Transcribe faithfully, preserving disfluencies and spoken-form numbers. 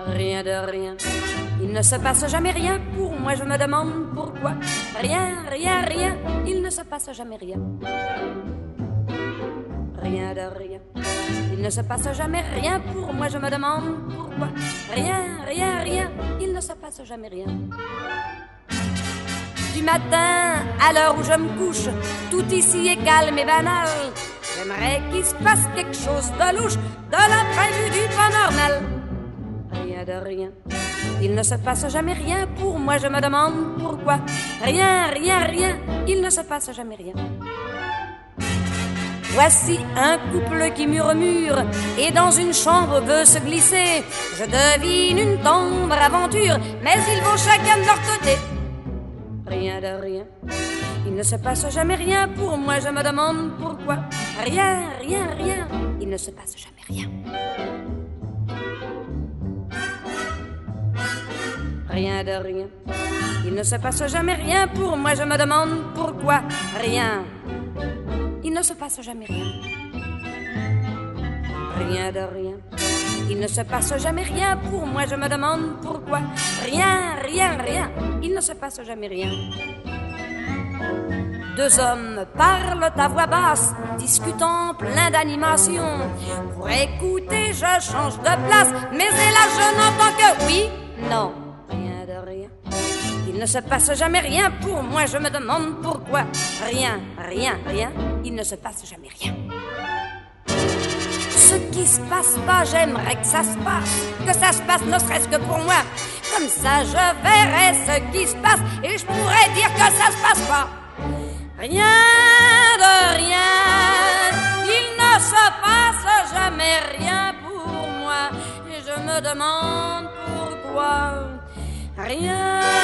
Rien de rien. Il ne se passe jamais rien pour moi, je me demande pourquoi. Rien, rien, rien, il ne se passe jamais rien. Rien de rien. Il ne se passe jamais rien pour moi, je me demande pourquoi. Rien, rien, rien, il ne se passe jamais rien. Du matin à l'heure où je me couche, tout ici est calme et banal. J'aimerais qu'il se passe quelque chose de louche, de l'imprévu, du pas normal. Rien de rien. Il ne se passe jamais rien pour moi, je me demande pourquoi. Rien, rien, rien, il ne se passe jamais rien. Voici un couple qui murmure et dans une chambre veut se glisser. Je devine une tendre aventure, mais ils vont chacun de leur côté. Rien de rien. Il ne se passe jamais rien pour moi, je me demande pourquoi. Rien, rien, rien, il ne se passe jamais rien. Rien de rien. Il ne se passe jamais rien pour moi, je me demande pourquoi. Rien. Il ne se passe jamais rien. Rien de rien. Il ne se passe jamais rien pour moi, je me demande pourquoi. Rien, rien, rien. Il ne se passe jamais rien. Deux hommes parlent à voix basse, discutant plein d'animation. Pour écouter, je change de place, mais hélas, je n'entends que oui, non. Rien de rien. Il ne se passe jamais rien pour moi, je me demande pourquoi. Rien, rien, rien, il ne se passe jamais rien. Ce qui se passe pas, j'aimerais que ça se passe, que ça se passe ne serait-ce que pour moi. Comme ça, je verrais ce qui se passe et je pourrais dire que ça se passe pas. Rien de rien, il ne se passe jamais rien pour moi et je me demande pourquoi. Rien